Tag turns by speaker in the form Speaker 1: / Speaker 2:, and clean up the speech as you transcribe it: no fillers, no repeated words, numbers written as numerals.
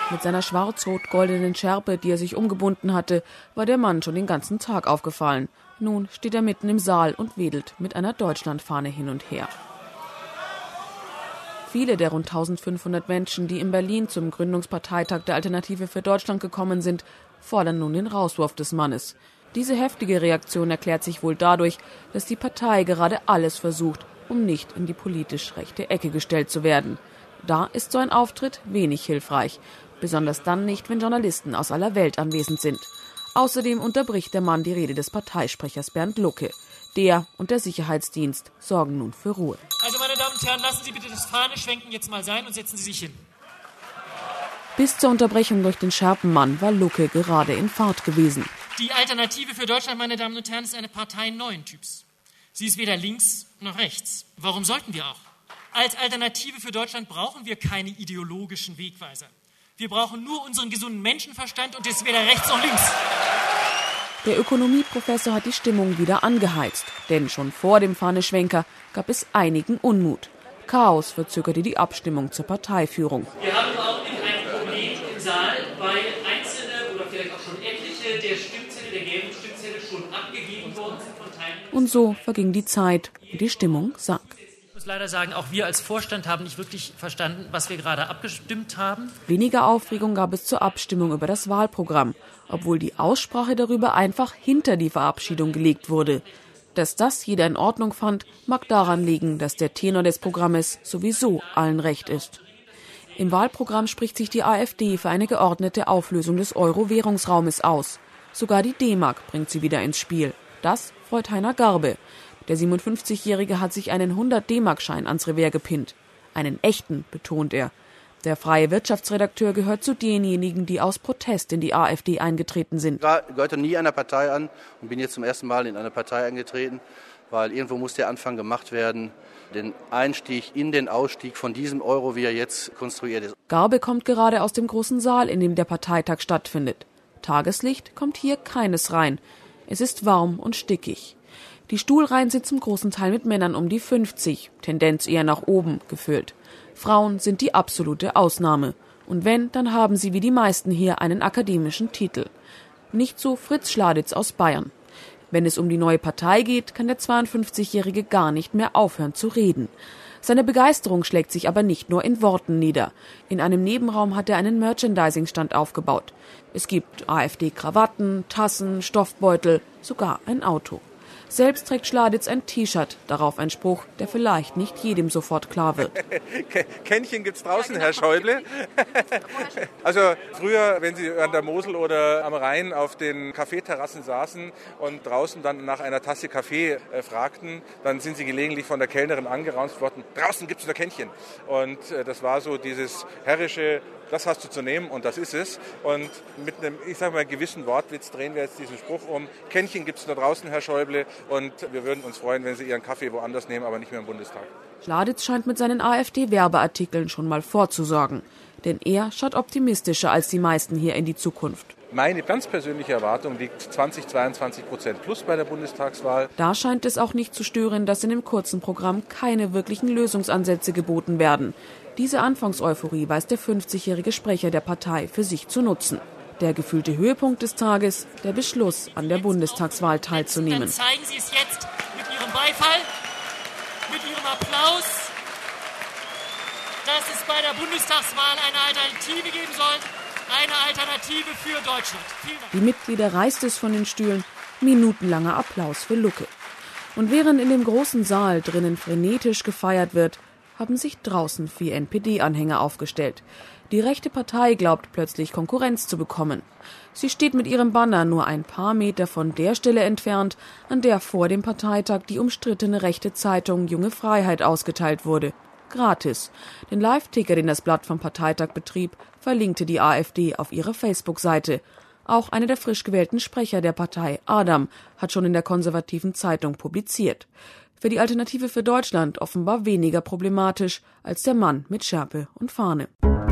Speaker 1: Mit seiner schwarz-rot-goldenen Schärpe, die er sich umgebunden hatte, war der Mann schon den ganzen Tag aufgefallen. Nun steht er mitten im Saal und wedelt mit einer Deutschlandfahne hin und her. Viele der rund 1500 Menschen, die in Berlin zum Gründungsparteitag der Alternative für Deutschland gekommen sind, fordern nun den Rauswurf des Mannes. Diese heftige Reaktion erklärt sich wohl dadurch, dass die Partei gerade alles versucht, um nicht in die politisch rechte Ecke gestellt zu werden. Da ist so ein Auftritt wenig hilfreich, besonders dann nicht, wenn Journalisten aus aller Welt anwesend sind. Außerdem unterbricht der Mann die Rede des Parteisprechers Bernd Lucke. Der und der Sicherheitsdienst sorgen nun für Ruhe.
Speaker 2: Also meine Damen und Herren, lassen Sie bitte das Fahneschwenken jetzt mal sein und setzen Sie sich hin.
Speaker 1: Bis zur Unterbrechung durch den Schärpenmann war Lucke gerade in Fahrt gewesen.
Speaker 2: Die Alternative für Deutschland, meine Damen und Herren, ist eine Partei neuen Typs. Sie ist weder links noch rechts. Warum sollten wir auch? Als Alternative für Deutschland brauchen wir keine ideologischen Wegweiser. Wir brauchen nur unseren gesunden Menschenverstand und ist weder rechts noch links.
Speaker 1: Der Ökonomieprofessor hat die Stimmung wieder angeheizt. Denn schon vor dem Fahneschwenker gab es einigen Unmut. Chaos verzögerte die Abstimmung zur Parteiführung.
Speaker 2: Wir haben auch ein Problem im Saal, weil einzelne oder vielleicht auch schon etliche der Stimmzettel, der gelben Stimmzettel schon abgegeben worden sind von Teilen.
Speaker 1: Und so verging die Zeit und die Stimmung sank.
Speaker 2: Ich muss leider sagen, auch wir als Vorstand haben nicht wirklich verstanden, was wir gerade abgestimmt haben.
Speaker 1: Weniger Aufregung gab es zur Abstimmung über das Wahlprogramm, obwohl die Aussprache darüber einfach hinter die Verabschiedung gelegt wurde. Dass das jeder in Ordnung fand, mag daran liegen, dass der Tenor des Programmes sowieso allen recht ist. Im Wahlprogramm spricht sich die AfD für eine geordnete Auflösung des Euro-Währungsraumes aus. Sogar die D-Mark bringt sie wieder ins Spiel. Das freut Heiner Garbe. Der 57-Jährige hat sich einen 100-D-Mark-Schein ans Revers gepinnt. Einen echten, betont er. Der freie Wirtschaftsredakteur gehört zu denjenigen, die aus Protest in die AfD eingetreten sind.
Speaker 3: Ich gehörte nie einer Partei an und bin jetzt zum ersten Mal in eine Partei eingetreten, weil irgendwo muss der Anfang gemacht werden, den Einstieg in den Ausstieg von diesem Euro, wie er jetzt konstruiert ist.
Speaker 1: Garbe kommt gerade aus dem großen Saal, in dem der Parteitag stattfindet. Tageslicht kommt hier keines rein. Es ist warm und stickig. Die Stuhlreihen sind zum großen Teil mit Männern um die 50, Tendenz eher nach oben, gefüllt. Frauen sind die absolute Ausnahme. Und wenn, dann haben sie wie die meisten hier einen akademischen Titel. Nicht so Fritz Schladitz aus Bayern. Wenn es um die neue Partei geht, kann der 52-Jährige gar nicht mehr aufhören zu reden. Seine Begeisterung schlägt sich aber nicht nur in Worten nieder. In einem Nebenraum hat er einen Merchandising-Stand aufgebaut. Es gibt AfD-Krawatten, Tassen, Stoffbeutel, sogar ein Auto. Selbst trägt Schladitz ein T-Shirt, darauf ein Spruch, der vielleicht nicht jedem sofort klar wird.
Speaker 4: Kännchen gibt's draußen, Herr Schäuble. Also früher, wenn Sie an der Mosel oder am Rhein auf den Kaffeeterrassen saßen und draußen dann nach einer Tasse Kaffee fragten, dann sind Sie gelegentlich von der Kellnerin angeraunt worden, draußen gibt's nur Kännchen. Und das war so dieses herrische, das hast du zu nehmen und das ist es. Und mit einem, ich sage mal, gewissen Wortwitz drehen wir jetzt diesen Spruch um. Kännchen gibt's da draußen, Herr Schäuble. Und wir würden uns freuen, wenn Sie Ihren Kaffee woanders nehmen, aber nicht mehr im Bundestag.
Speaker 1: Schladitz scheint mit seinen AfD-Werbeartikeln schon mal vorzusorgen. Denn er schaut optimistischer als die meisten hier in die Zukunft.
Speaker 4: Meine ganz persönliche Erwartung liegt 20-22% plus bei der Bundestagswahl.
Speaker 1: Da scheint es auch nicht zu stören, dass in dem kurzen Programm keine wirklichen Lösungsansätze geboten werden. Diese Anfangseuphorie weiß der 50-jährige Sprecher der Partei für sich zu nutzen. Der gefühlte Höhepunkt des Tages, der Beschluss, an der Bundestagswahl teilzunehmen.
Speaker 2: Dann zeigen Sie es jetzt mit Ihrem Beifall, mit Ihrem Applaus, dass es bei der Bundestagswahl eine Alternative geben soll. Eine Alternative für Deutschland. Vielen Dank.
Speaker 1: Die Mitglieder reißt es von den Stühlen. Minutenlanger Applaus für Lucke. Und während in dem großen Saal drinnen frenetisch gefeiert wird, haben sich draußen 4 NPD-Anhänger aufgestellt. Die rechte Partei glaubt plötzlich Konkurrenz zu bekommen. Sie steht mit ihrem Banner nur ein paar Meter von der Stelle entfernt, an der vor dem Parteitag die umstrittene rechte Zeitung Junge Freiheit ausgeteilt wurde. Gratis. Den Live-Ticker, den das Blatt vom Parteitag betrieb, verlinkte die AfD auf ihrer Facebook-Seite. Auch einer der frisch gewählten Sprecher der Partei, Adam, hat schon in der konservativen Zeitung publiziert. Für die Alternative für Deutschland offenbar weniger problematisch als der Mann mit Schärpe und Fahne.